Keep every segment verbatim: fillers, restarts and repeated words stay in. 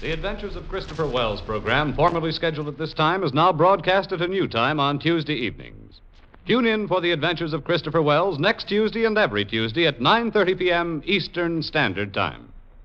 The Adventures of Christopher Wells program, formerly scheduled at this time, is now broadcast at a new time on Tuesday evenings. Tune in for The Adventures of Christopher Wells next Tuesday and every Tuesday at nine thirty p.m. Eastern Standard Time.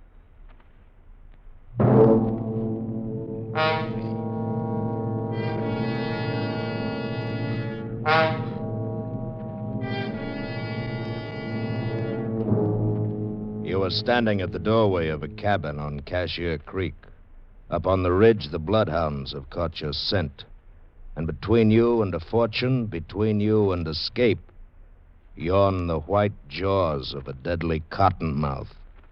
You were standing at the doorway of a cabin on Cashier Creek. Up on the ridge, the bloodhounds have caught your scent. And between you and a fortune, between you and escape, yawn the white jaws of a deadly cottonmouth.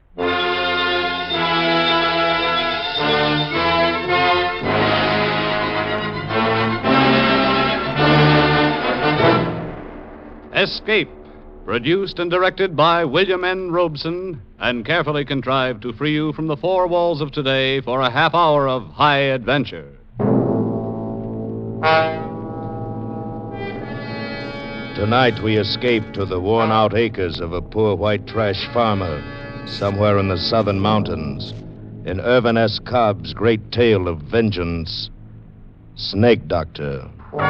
Escape, produced and directed by William N. Robeson, and carefully contrived to free you from the four walls of today for a half hour of high adventure. Tonight we escape to the worn-out acres of a poor white trash farmer somewhere in the southern mountains. In Irvin S. Cobb's great tale of vengeance, Snake Doctor.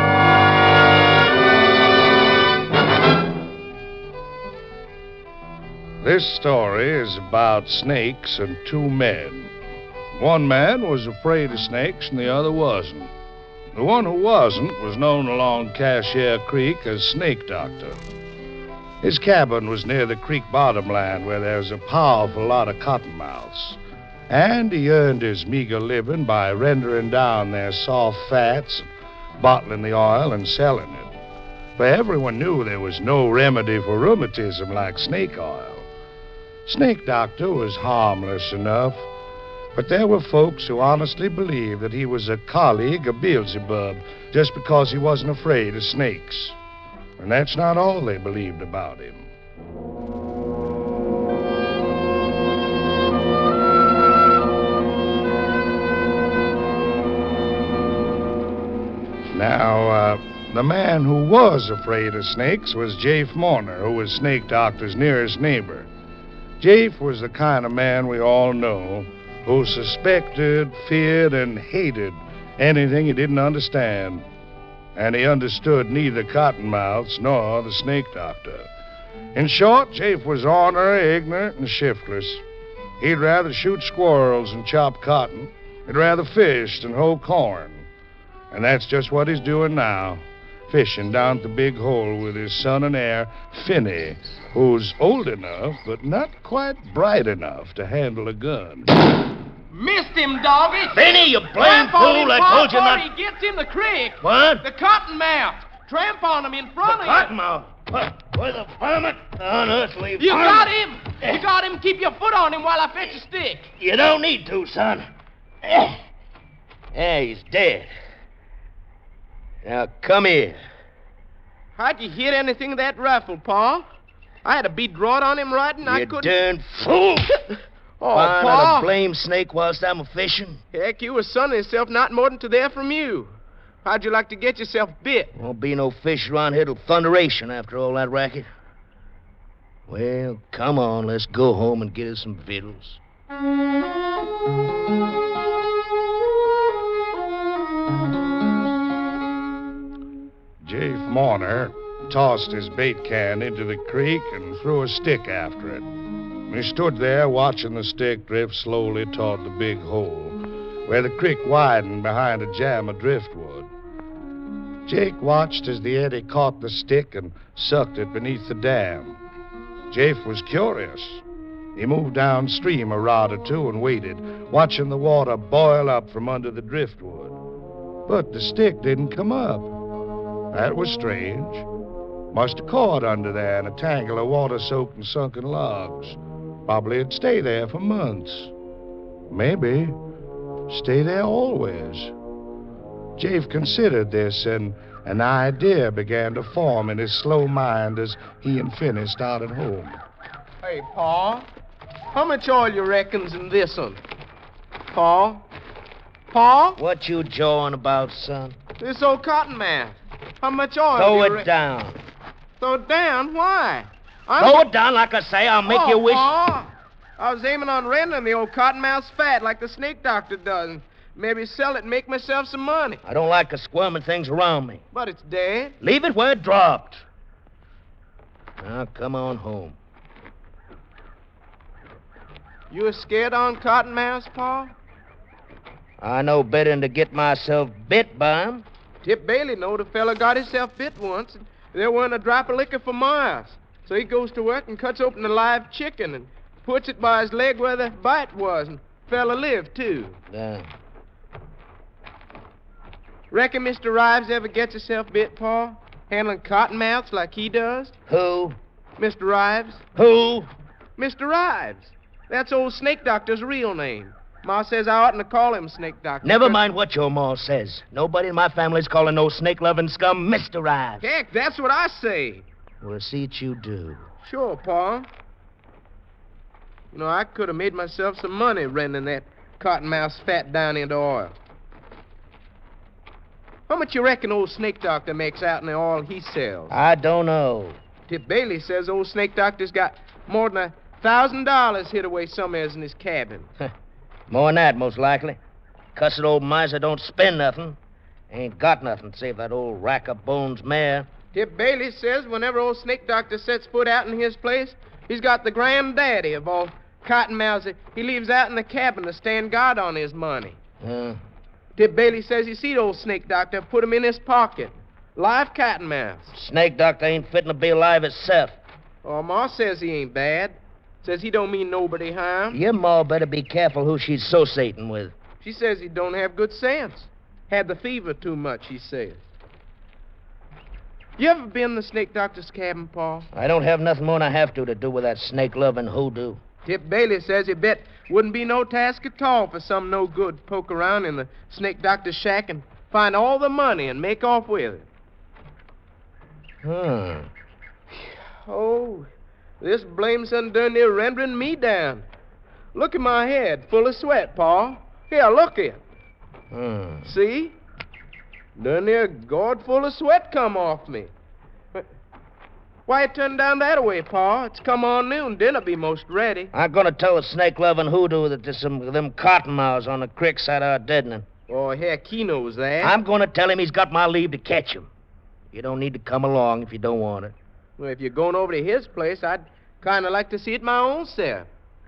This story is about snakes and two men. One man was afraid of snakes and the other wasn't. The one who wasn't was known along Cashier Creek as Snake Doctor. His cabin was near the creek bottom land where there's a powerful lot of cottonmouths. And he earned his meager living by rendering down their soft fats, bottling the oil, and selling it. For everyone knew there was no remedy for rheumatism like snake oil. Snake Doctor was harmless enough, but there were folks who honestly believed that he was a colleague of Beelzebub just because he wasn't afraid of snakes. And that's not all they believed about him. Now, uh, the man who was afraid of snakes was Jafe Mourner, who was Snake Doctor's nearest neighbor. Jafe was the kind of man we all know who suspected, feared, and hated anything he didn't understand. And he understood neither Cottonmouths nor the Snake Doctor. In short, Jafe was ornery, ignorant, and shiftless. He'd rather shoot squirrels and chop cotton. He'd rather fish than hoe corn. And that's just what he's doing now, fishing down at the Big Hole with his son and heir, Finney, who's old enough but not quite bright enough to handle a gun. Missed him, doggy. Finney, you blame fool, I told you not... He gets in the creek. What? The cottonmouth. Tramp on him in front The of cottonmouth? What? Where the varmint on earth leave... you. You got him. You got him. Keep your foot on him while I fetch a stick. You don't need to, son. Yeah, he's dead. Now, come here. How'd you hit anything of that rifle, Pa? I had a bead drawed on him right and you I couldn't... You darn fool! Oh, Find Pa! out a blame snake whilst I'm a-fishing? Heck, you was sunning yourself not more than to there from you. How'd you like to get yourself bit? Won't be no fish around here till thunderation after all that racket. Well, come on, let's go home and get us some victuals. Jafe Mourner tossed his bait can into the creek and threw a stick after it. He stood there watching the stick drift slowly toward the Big Hole, where the creek widened behind a jam of driftwood. Jake watched as the eddy caught the stick and sucked it beneath the dam. Jafe was curious. He moved downstream a rod or two and waited, watching the water boil up from under the driftwood. But the stick didn't come up. That was strange. Must have caught under there in a tangle of water-soaked and sunken logs. Probably it'd stay there for months. Maybe stay there always. Jafe considered this, and an idea began to form in his slow mind as he and Finney started home. Hey, Pa, how much oil you reckons in this one? Pa? Pa? What you jawing about, son? This old cottonmouth. How much oil Throw do you it re- down. Throw it down? Why? I'm... Throw it down, like I say. I'll make oh, you wish... Pa, I was aiming on rendering the old cottonmouth's fat like the snake doctor does. And maybe sell it and make myself some money. I don't like the squirming things around me. But it's dead. Leave it where it dropped. Now, come on home. You was scared on cottonmouths, Pa? I know better than to get myself bit by 'em. Tip Bailey knowed a fella got himself bit once, and there wasn't a drop of liquor for miles. So he goes to work and cuts open a live chicken and puts it by his leg where the bite was, and fella lived, too. Yeah. Reckon Mister Rives ever gets himself bit, Pa? Handling cottonmouths like he does? Who? Mister Rives. Who? Mister Rives. That's old Snake Doctor's real name. Ma says I oughtn't to call him Snake Doctor. Never mind what your ma says. Nobody in my family's calling no snake-loving scum Mister Ives. Heck, that's what I say. We'll see what you do. Sure, Pa. You know, I could have made myself some money rending that cottonmouth's fat down into oil. How much you reckon old Snake Doctor makes out in the oil he sells? I don't know. Tip Bailey says old Snake Doctor's got more than a thousand dollars hid away somewheres in his cabin. More than that, most likely. Cussed old miser don't spend nothing. Ain't got nothing save that old rack-of-bones mare. Tip Bailey says whenever old Snake Doctor sets foot out in his place, he's got the granddaddy of all cottonmouths that he leaves out in the cabin to stand guard on his money. Uh, Tip Bailey says he seen old Snake Doctor put him in his pocket. Live cottonmouths. Snake Doctor ain't fitting to be alive itself. Oh, Ma says he ain't bad. Says he don't mean nobody harm. Your ma better be careful who she's associating with. She says he don't have good sense. Had the fever too much, he says. You ever been in the Snake Doctor's cabin, Pa? I don't have nothing more than I have to to do with that snake-loving hoodoo. Tip Bailey says he bet wouldn't be no task at all for some no-good to poke around in the Snake Doctor's shack and find all the money and make off with it. Hmm. Oh, this blame son done near rendering me down. Look at my head, full of sweat, Pa. Here, look it. Hmm. See? Done near gourd full of sweat come off me. Why you turn down that way, Pa? It's come on noon. Dinner be most ready. I'm gonna tell the snake-loving hoodoo that there's some of them cottonmouths on the creek side of our deadening. Oh, heck, he knows that. I'm gonna tell him he's got my leave to catch him. You don't need to come along if you don't want it. Well, if you're going over to his place, I'd kind of like to see it my own self.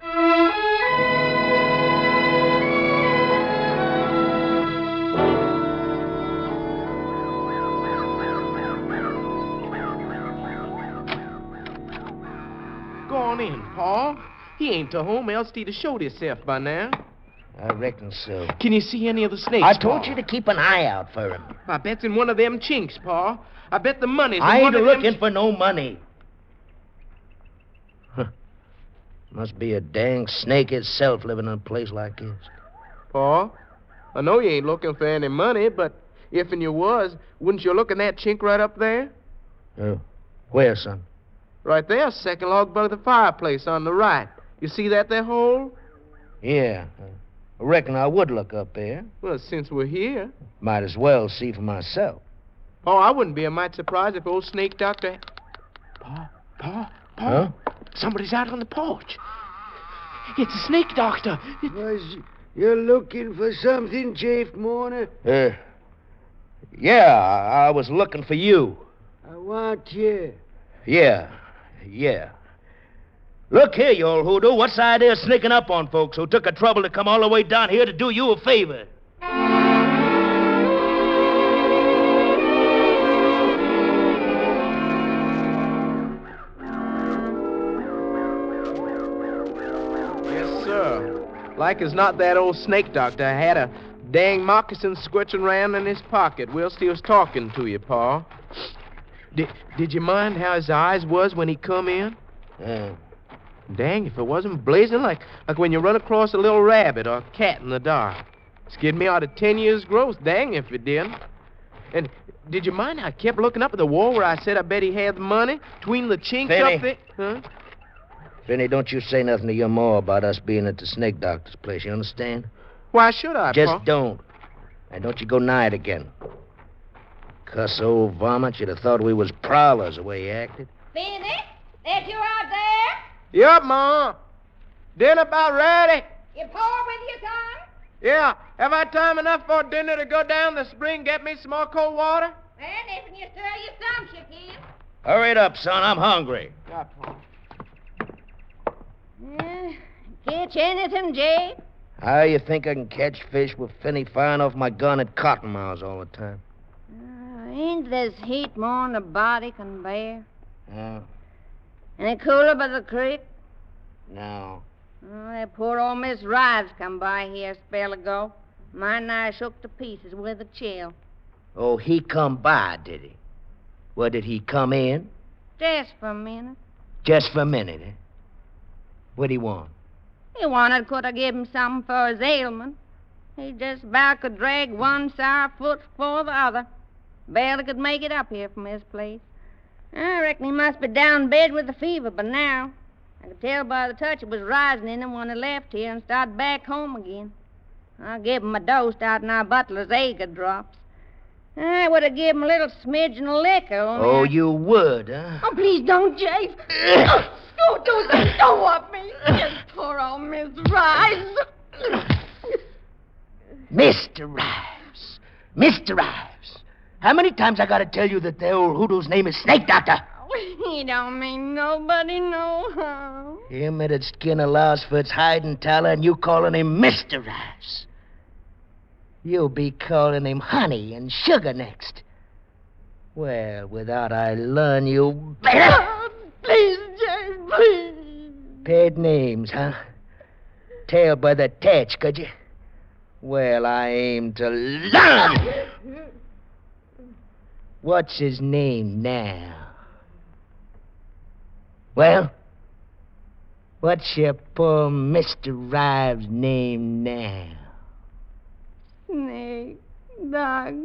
Go on in, Pa. He ain't to home, else he'd have showed himself by now. I reckon so. Can you see any of the snakes, I told Pa? you to keep an eye out for him. I bet's in one of them chinks, Pa. I bet the money's in I one ain't of looking them... for no money. Huh. Must be a dang snake itself living in a place like this. Pa, I know you ain't looking for any money, but if and you was, wouldn't you look in that chink right up there? Oh, where, son? Right there, second log by the fireplace on the right. You see that there hole? Yeah. I reckon I would look up there. Well, since we're here. Might as well see for myself. Oh, I wouldn't be a mite surprised if old Snake Doctor... Pa, Pa, Pa. Huh? Somebody's out on the porch. It's a Snake Doctor. It... Was you looking for something, Jafe Morner? Uh, yeah, I, I was looking for you. I want you. Yeah, yeah. Look here, you old hoodoo. What's the idea of sneaking up on folks who took the trouble to come all the way down here to do you a favor? Yes, sir. Like as not, that old Snake Doctor had a dang moccasin squitching around in his pocket whilst he was talking to you, Pa. Did, did you mind how his eyes was when he come in? Yeah. Dang, if it wasn't blazing like like when you run across a little rabbit or a cat in the dark. Scared me out of ten years' growth, dang if it didn't. And did you mind how I kept looking up at the wall where I said I bet he had the money? Between the chinks Benny. up there? Huh? Benny, don't you say nothing to your ma about us being at the snake doctor's place, you understand? Why should I, Just Pa? don't. And don't you go nigh it again. Cuss old varmint, you'd have thought we was prowlers the way he acted. Benny, that you out there? Yup, Ma. Dinner about ready. You pour with your time? Yeah. Have I time enough for dinner to go down the spring get me some more cold water? And if you stir your sumption, kid. Hurry it up, son. I'm hungry. Got one. Yeah. Catch anything, Jay? How you think I can catch fish with Finney firing off my gun at cottonmouths all the time? Uh, ain't this heat more'n the body can bear? No. Any cooler by the creek? No. Oh, that poor old Miss Rives come by here a spell ago. Mine and I shook to pieces with a chill. Oh, he come by, did he? Well, did he come in? Just for a minute. Just for a minute, eh? What'd he want? He wanted could I give him something for his ailment. He just about could drag one sour foot for the other. Barely could make it up here from his place. I reckon he must be down in bed with the fever by now. I could tell by the touch it was rising in him when he left here and started back home again. I gave him a dose out in our butler's Aga drops. I would have given him a little smidgen of liquor. Only Oh, I... you would, huh? Oh, please don't, Jake. Oh, don't, don't, don't want me. Poor old Miss Rives. Mister Rives. Mister Rives. How many times I gotta tell you that the old hoodoo's name is Snake Doctor? He don't mean nobody no harm. Him that'd skin a louse for its hide and tallow, and you calling him Mister Rives. You'll be calling him Honey and Sugar next. Well, without I learn you better. Oh, please, Jay, please. Paid names, huh? Tell by the touch, could you? Well, I aim to learn. What's his name now? Well, what's your poor Mister Rives' name now? Snake Doctor.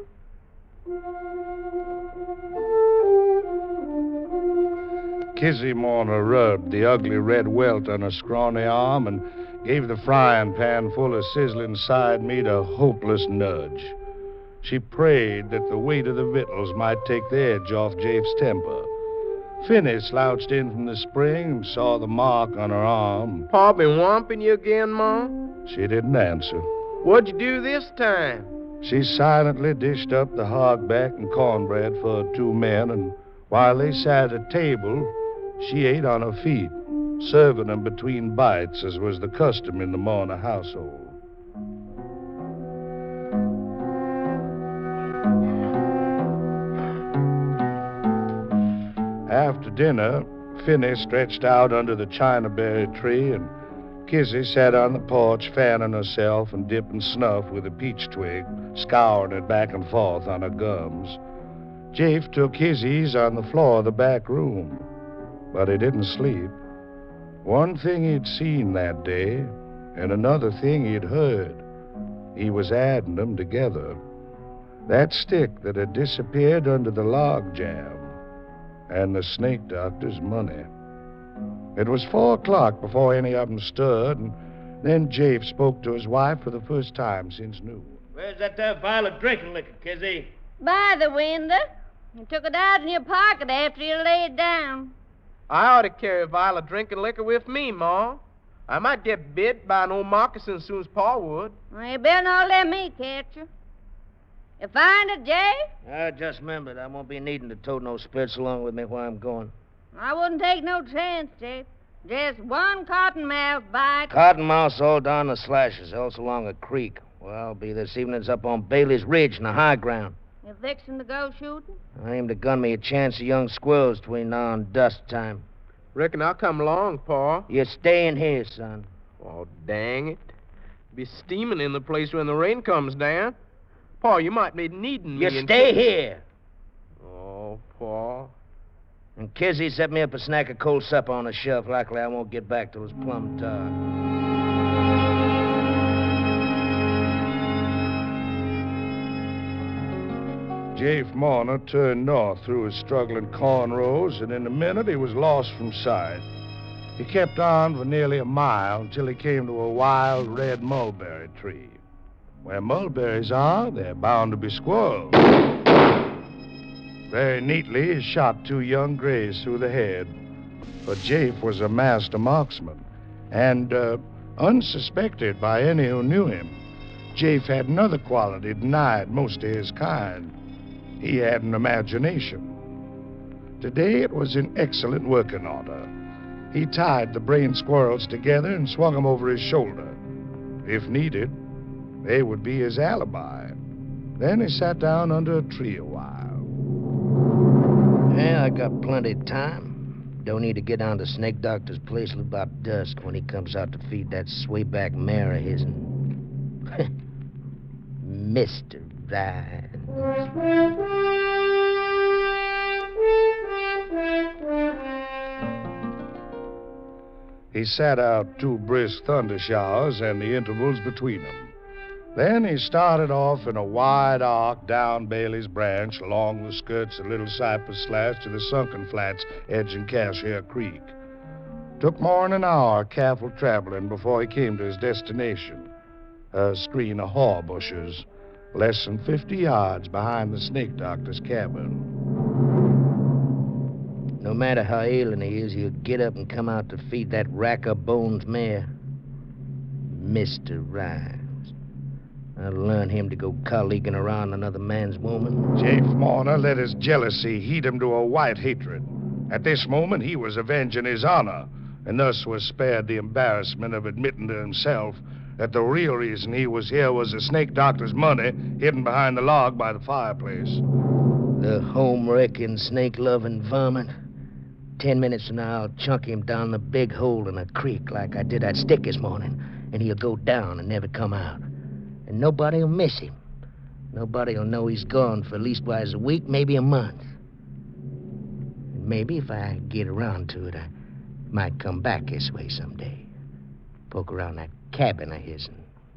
Kizzy Mourner rubbed the ugly red welt on her scrawny arm and gave the frying pan full of sizzling side meat a hopeless nudge. She prayed that the weight of the victuals might take the edge off Jafe's temper. Finney slouched in from the spring and saw the mark on her arm. Pa been whomping you again, Ma? She didn't answer. What'd you do this time? She silently dished up the hogback and cornbread for two men, and while they sat at table, she ate on her feet, serving them between bites, as was the custom in the Mourner household. After dinner, Finney stretched out under the chinaberry tree, and Kizzy sat on the porch fanning herself and dipping snuff with a peach twig, scouring it back and forth on her gums. Jafe took his ease on the floor of the back room, but he didn't sleep. One thing he'd seen that day, and another thing he'd heard. He was adding them together. That stick that had disappeared under the log jam, and the Snake Doctor's money. It was four o'clock before any of them stirred, and then Jafe spoke to his wife for the first time since noon. Where's that there vial of drinking liquor, Kizzy? By the window. You took it out in your pocket after you laid down. I ought to carry a vial of drinking liquor with me, Ma. I might get bit by an old moccasin as soon as Pa would. Well, you better not let me catch you. You find it, Jay? I just remembered I won't be needing to tote no spirits along with me while I'm going. I wouldn't take no chance, Jay. Just one cottonmouth bite. Cottonmouths all down the slashes, else along a creek. Well, I'll be this evening's up on Bailey's Ridge in the high ground. You fixing to go shooting? I aim to gun me a chance of young squirrels between now and dusk time. Reckon I'll come along, Pa. You're staying here, son. Oh, dang it. Be steaming in the place when the rain comes down. Pa, you might be needing me. You in- stay here. Oh, Pa. And Kizzy set me up a snack of cold supper on the shelf. Likely I won't get back till it's plumb dark. Jafe Mourner turned north through his struggling cornrows, and in a minute he was lost from sight. He kept on for nearly a mile until he came to a wild red mulberry tree. Where mulberries are, they're bound to be squirrels. Very neatly, he shot two young grays through the head, for Jafe was a master marksman. And, uh, unsuspected by any who knew him, Jafe had another quality denied most of his kind. He had an imagination. Today it was in excellent working order. He tied the brain squirrels together and swung them over his shoulder. If needed, they would be his alibi. Then he sat down under a tree a while. Yeah, I got plenty of time. Don't need to get down to Snake Doctor's place till about dusk when he comes out to feed that swayback mare of his. Mister Rhines. He sat out two brisk thunder showers and the intervals between them. Then he started off in a wide arc down Bailey's Branch along the skirts of Little Cypress Slash to the sunken flats edging Cashier Creek. Took more than an hour careful traveling before he came to his destination, a screen of haw bushes, less than fifty yards behind the Snake Doctor's cabin. No matter how ailing he is, he'll get up and come out to feed that rack-of-bones mare. Mister Rhines. I'll learn him to go colleaguing around another man's woman. Jafe Marner let his jealousy heat him to a white hatred. At this moment, he was avenging his honor, and thus was spared the embarrassment of admitting to himself that the real reason he was here was the Snake Doctor's money hidden behind the log by the fireplace. The home-wrecking, snake-loving varmint. Ten minutes from now, I'll chunk him down the big hole in a creek like I did that stick this morning, and he'll go down and never come out. And nobody'll miss him. Nobody'll know he's gone for leastwise a week, maybe a month. And maybe if I get around to it, I might come back this way someday. Poke around that cabin of his'n.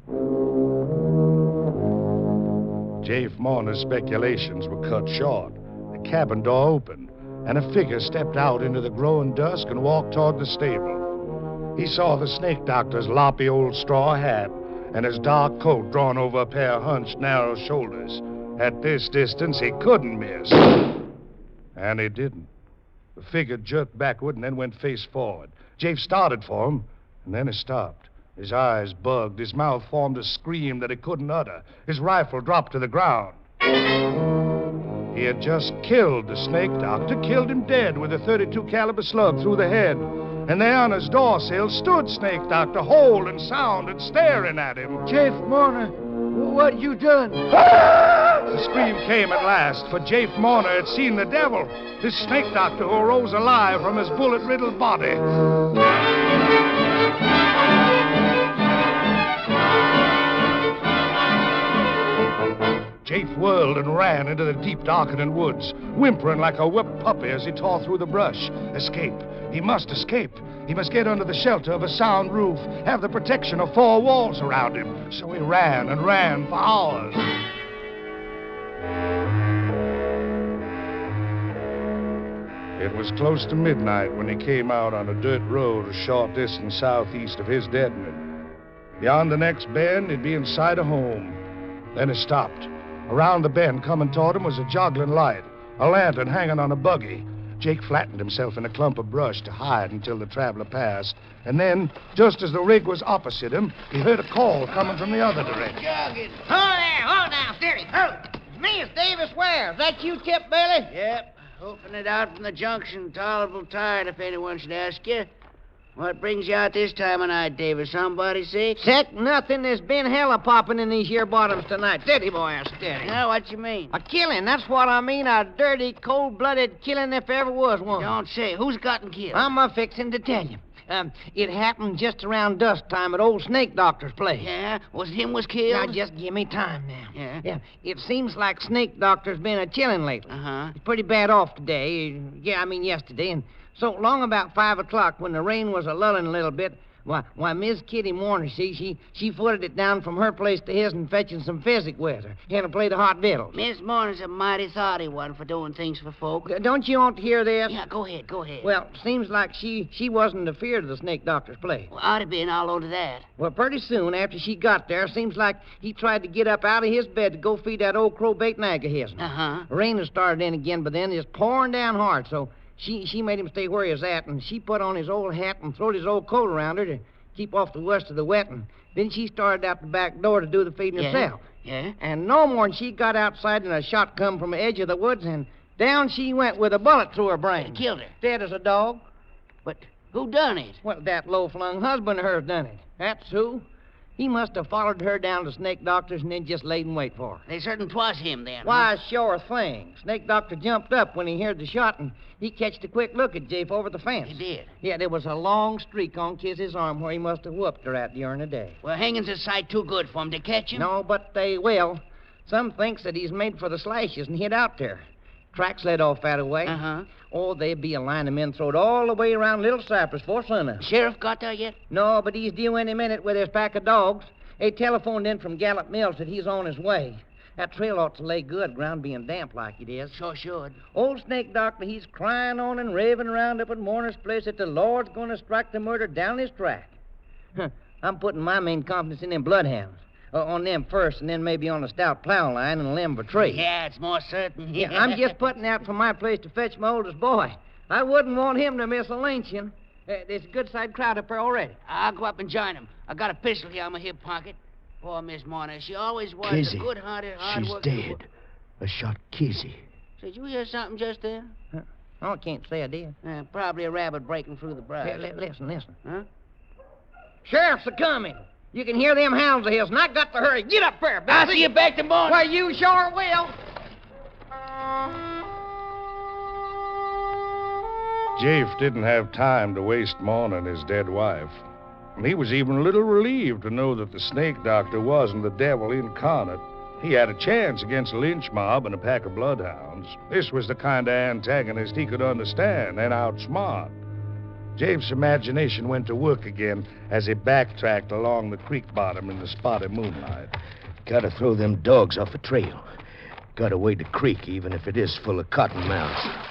Jafe Marner's speculations were cut short. The cabin door opened, and a figure stepped out into the growing dusk and walked toward the stable. He saw the Snake Doctor's loppy old straw hat and his dark coat drawn over a pair of hunched, narrow shoulders. At this distance, he couldn't miss. And he didn't. The figure jerked backward and then went face forward. Jafe started for him, and then he stopped. His eyes bugged. His mouth formed a scream that he couldn't utter. His rifle dropped to the ground. He had just killed the Snake Doctor, killed him dead with a thirty-two caliber slug through the head. And there on his doorsill stood Snake Doctor, whole and sound and staring at him. Jafe Marner, what you done? The scream came at last, for Jafe Marner had seen the devil, this Snake Doctor who arose alive from his bullet-riddled body. Jafe whirled and ran into the deep, darkening woods, whimpering like a whipped puppy as he tore through the brush. Escape. He must escape. He must get under the shelter of a sound roof, have the protection of four walls around him. So he ran and ran for hours. It was close to midnight when he came out on a dirt road a short distance southeast of his deadening. Beyond the next bend, he'd be in sight of home. Then he stopped. Around the bend, coming toward him, was a joggling light, a lantern hanging on a buggy. Jake flattened himself in a clump of brush to hide until the traveler passed. And then, just as the rig was opposite him, he heard a call coming from the other direction. Jogging. Hold there, hold down, steady. Hold. It's me, it's Davis Ware. Is that you, Tip Bailey? Yep. Hoping it out from the junction. Tolerable tired, if anyone should ask you. What brings you out this time of night, Davis? Somebody sick? Sick? Nothing. There's been hell a-popping in these here bottoms tonight. Steady, boy, steady. Now, what you mean? A killing, that's what I mean. A dirty, cold-blooded killing if there ever was one. Don't say. Who's gotten killed? I'm a-fixing to tell you. Um, it happened just around dusk time at old Snake Doctor's place. Yeah? Was it him was killed? Now, just give me time now. Yeah? Yeah. It seems like Snake Doctor's been a-chilling lately. Uh-huh. He's pretty bad off today. Yeah, I mean yesterday, and... So, long about five o'clock, when the rain was a-lulling a little bit, why, why, Miss Kitty Warner, see, she, she footed it down from her place to his and fetching some physic with her. Had to play the hot victuals. Miss Mourner's a mighty thoughty one for doing things for folk. Uh, Don't you want to hear this? Yeah, go ahead, go ahead. Well, seems like she, she wasn't afeard of the Snake Doctor's place. Well, I'd have been all over that. Well, pretty soon after she got there, seems like he tried to get up out of his bed to go feed that old crow-bait nag of his. Uh-huh. The rain had started in again, but then it's pouring down hard, so... She she made him stay where he was at, and she put on his old hat and throwed his old coat around her to keep off the worst of the wet, and then she started out the back door to do the feeding Yeah? herself. Yeah? And no more'n she got outside and a shot come from the edge of the woods, and down she went with a bullet through her brain. Killed her. Dead as a dog. But who done it? Well, that low-flung husband of hers done it. That's who. He must have followed her down to Snake Doctor's and then just laid in wait for her. They certain 'twas him then. Why, sure thing. Snake Doctor jumped up when he heard the shot, and he catched a quick look at Jafe over the fence. He did. Yeah, there was a long streak on Kizzy's arm where he must have whooped her at during the day. Well, hanging's a sight too good for him to catch him. No, but they will. Some thinks that he's made for the slashes and hid out there. Tracks led off that way. Uh-huh. Oh, they be a line of men throwed all the way around Little Cypress before sunup. Sheriff got there yet? No, but he's due any minute with his pack of dogs. They telephoned in from Gallup Mills that he's on his way. That trail ought to lay good, ground being damp like it is. Sure should. Old Snake Doctor, he's crying on and raving around up at Mourner's place that the Lord's going to strike the murder down his track. Huh. I'm putting my main confidence in them bloodhounds. Uh, on them first, and then maybe on a stout plow line and a limb of a tree. Yeah, it's more certain. Yeah, I'm just putting out from my place to fetch my oldest boy. I wouldn't want him to miss a lynching. Uh, there's a good side crowd up there already. I'll go up and join him. I got a pistol here on my hip pocket. Poor Miss Marner, she always was Kizzy. a good-hearted, She's hard-working... dead. I shot Kizzy. Did you hear something just there? Huh? Oh, I can't say I did. Uh, probably a rabbit breaking through the brush. Here, li- listen, listen. Huh? Sheriff's a-coming. You can hear them hounds of his, and I got to hurry. Get up there, I'll Bessie. see you back to morning. Well, you sure will. Jafe didn't have time to waste mourning his dead wife. And he was even a little relieved to know that the Snake Doctor wasn't the devil incarnate. He had a chance against a lynch mob and a pack of bloodhounds. This was the kind of antagonist he could understand and outsmart. Jafe's imagination went to work again as he backtracked along the creek bottom in the spotty moonlight. Gotta throw them dogs off the trail. Gotta wade the creek, even if it is full of cottonmouths.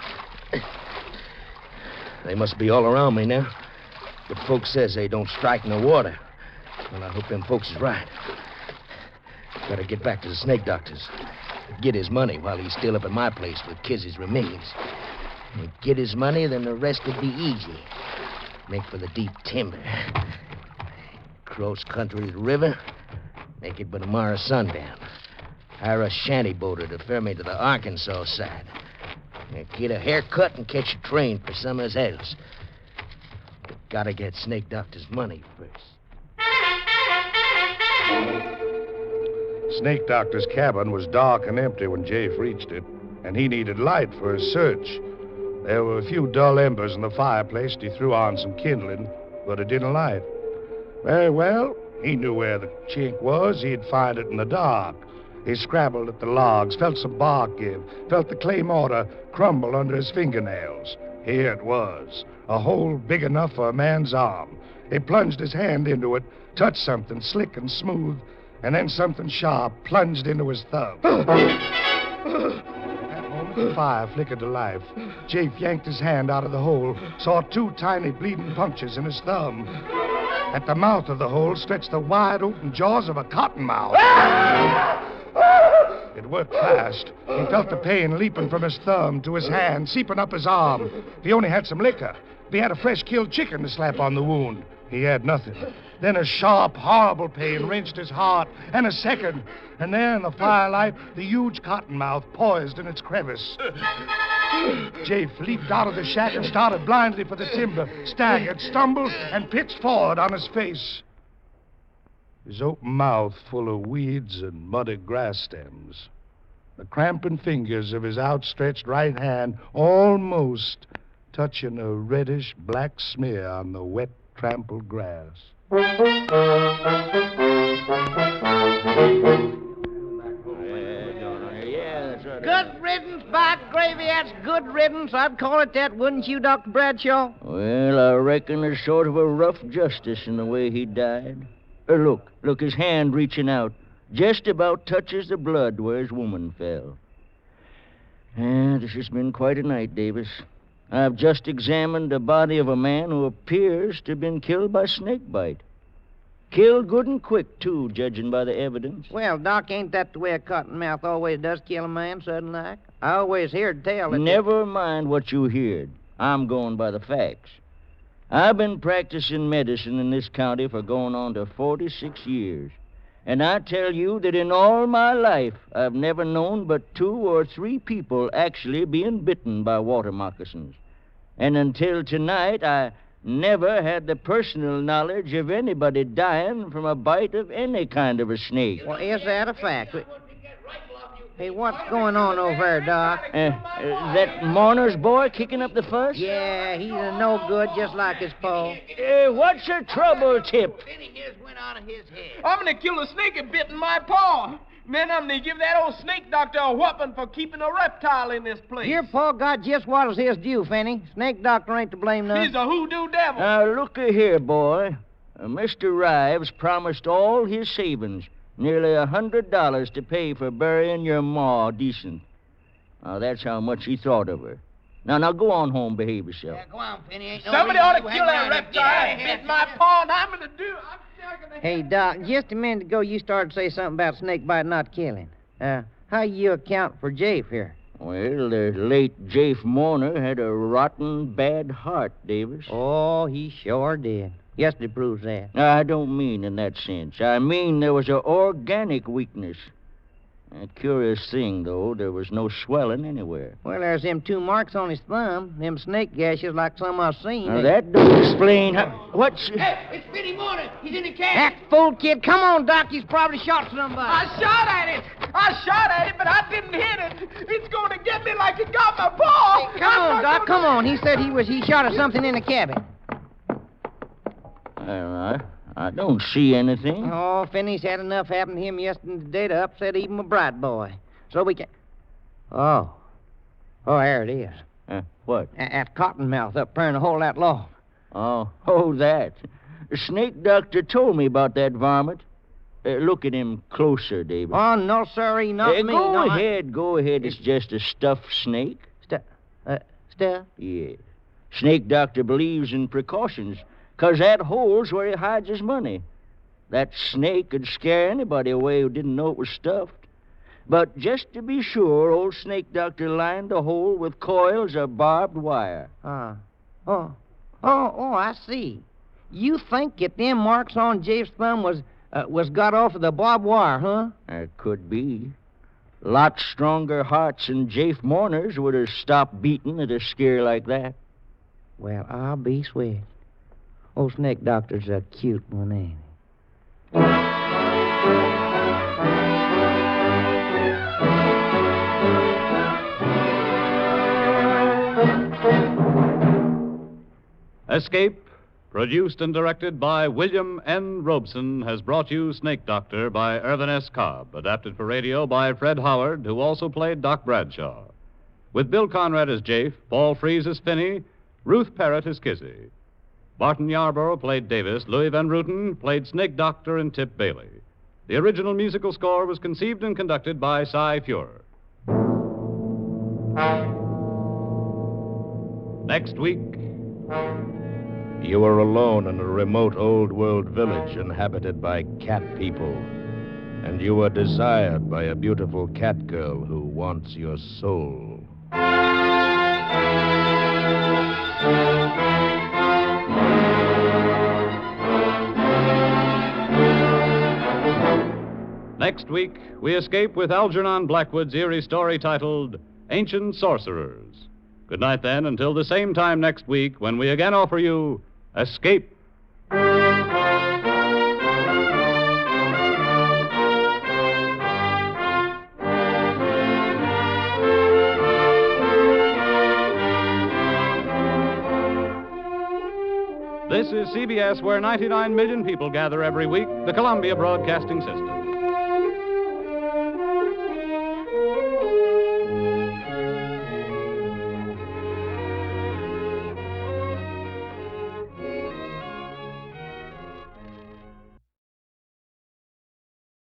They must be all around me now. But folks says they don't strike no water. Well, I hope them folks is right. Gotta get back to the Snake Doctor's. Get his money while he's still up at my place with Kizzy's remains. And get his money, then the rest would be easy. Make for the deep timber. Cross country to the river. Make it by tomorrow sundown. Hire a shanty boater to ferry me to the Arkansas side. And get a haircut and catch a train for somewhere else. But gotta get Snake Doctor's money first. Snake Doctor's cabin was dark and empty when Jafe reached it, and he needed light for his search. There were a few dull embers in the fireplace, and he threw on some kindling, but it didn't light. Very well, he knew where the chink was. He'd find it in the dark. He scrabbled at the logs, felt some bark give, felt the clay mortar crumble under his fingernails. Here it was, a hole big enough for a man's arm. He plunged his hand into it, touched something slick and smooth, and then something sharp plunged into his thumb. The fire flickered to life. Jafe yanked his hand out of the hole, saw two tiny bleeding punctures in his thumb. At the mouth of the hole stretched the wide-open jaws of a cottonmouth. It worked fast. He felt the pain leaping from his thumb to his hand, seeping up his arm. If he only had some liquor. If he had a fresh-killed chicken to slap on the wound. He had nothing. Then a sharp, horrible pain wrenched his heart, and a second. And there in the firelight, the huge cottonmouth poised in its crevice. Jafe leaped out of the shack and started blindly for the timber, staggered, stumbled, and pitched forward on his face. His open mouth full of weeds and muddy grass stems. The cramping fingers of his outstretched right hand almost touching a reddish black smear on the wet, trampled grass. Good riddance, by gravy, that's good riddance. I'd call it that, wouldn't you, Doctor Bradshaw? Well, I reckon there's sort of a rough justice in the way he died. Uh, look, look, his hand reaching out just about touches the blood where his woman fell. Ah, this has been quite a night, Davis. I've just examined the body of a man who appears to have been killed by snake bite. Killed good and quick, too, judging by the evidence. Well, Doc, ain't that the way a cottonmouth always does kill a man sudden like? I always heard tell that... Never mind what you heard. I'm going by the facts. I've been practicing medicine in this county for going on to forty-six years. And I tell you that in all my life, I've never known but two or three people actually being bitten by water moccasins. And until tonight, I never had the personal knowledge of anybody dying from a bite of any kind of a snake. Well, is that a fact? Hey, what's going on over there, Doc? Uh, uh, that Mourner's boy kicking up the fuss? Yeah, he's a no good, just like his pa. Uh, what's your trouble, Tip? I'm gonna kill a snake that bitten my paw. Then I'm gonna give that old snake doctor a whooping for keeping a reptile in this place. Your pa got just what is his due, Finney. Snake doctor ain't to blame none. He's a hoodoo devil. Now, look-a here, boy. Uh, Mister Rives promised all his savings, nearly a hundred dollars to pay for burying your ma decent. Now, that's how much he thought of her. Now, now, go on home, behave yourself. Yeah, go on, Finney. Ain't no Somebody reason ought to you kill hang that around here. reptile Yeah, that yeah, bit my yeah. paw, and I'm gonna do. I'm still gonna. Hey, Doc, just a minute ago you started to say something about snake bite not killing. Uh, how you account for Jafe here? Well, the late Jafe Mourner had a rotten bad heart, Davis. Oh, he sure did. Yesterday proves that. I don't mean in that sense. I mean there was an organic weakness. A curious thing, though, there was no swelling anywhere. Well, there's them two marks on his thumb, them snake gashes like some I've seen. Now, They- that don't explain how... What's... Hey, it's Finney Mourner. He's in the cabin. That fool kid, come on, Doc. He's probably shot somebody. I shot at it. I shot at it, but I didn't hit it. It's going to get me like it got my paw. Come on, Doc, come on. He said he was he shot at something in the cabin. Well, I, I don't see anything. Oh, Finney's had enough happen to him yesterday to upset even a bright boy. So we can... Oh. Oh, there it is. Uh, what? A- That cottonmouth up there in the hole of that log. Oh, oh, that. The snake doctor told me about that varmint. Uh, look at him closer, David. Oh, no, sirree, not Uh, me. go no, I- ahead, go ahead. It's just a stuffed snake. Stu- uh, Stuff? Yeah. Snake doctor believes in precautions, 'cause that hole's where he hides his money. That snake could scare anybody away who didn't know it was stuffed. But just to be sure, old snake doctor lined the hole with coils of barbed wire. Uh, oh. Oh, oh, I see. You think that them marks on Jafe's thumb was uh, was got off of the barbed wire, huh? That could be. Lots stronger hearts than Jafe Mourner's would have stopped beating at a scare like that. Well, I'll be sweet. Old snake doctor's a cute one, ain't he? Escape, produced and directed by William N. Robeson, has brought you Snake Doctor by Irvin S. Cobb, adapted for radio by Fred Howard, who also played Doc Bradshaw. With Bill Conrad as Jafe, Paul Frees as Finney, Ruth Parrott as Kizzy. Barton Yarborough played Davis, Louis Van Ruten played Snake Doctor and Tip Bailey. The original musical score was conceived and conducted by Cy Fuhrer. Next week... You are alone in a remote old world village inhabited by cat people, and you are desired by a beautiful cat girl who wants your soul. Next week, we escape with Algernon Blackwood's eerie story titled Ancient Sorcerers. Good night, then, until the same time next week when we again offer you Escape. This is C B S, where ninety-nine million people gather every week, the Columbia Broadcasting System.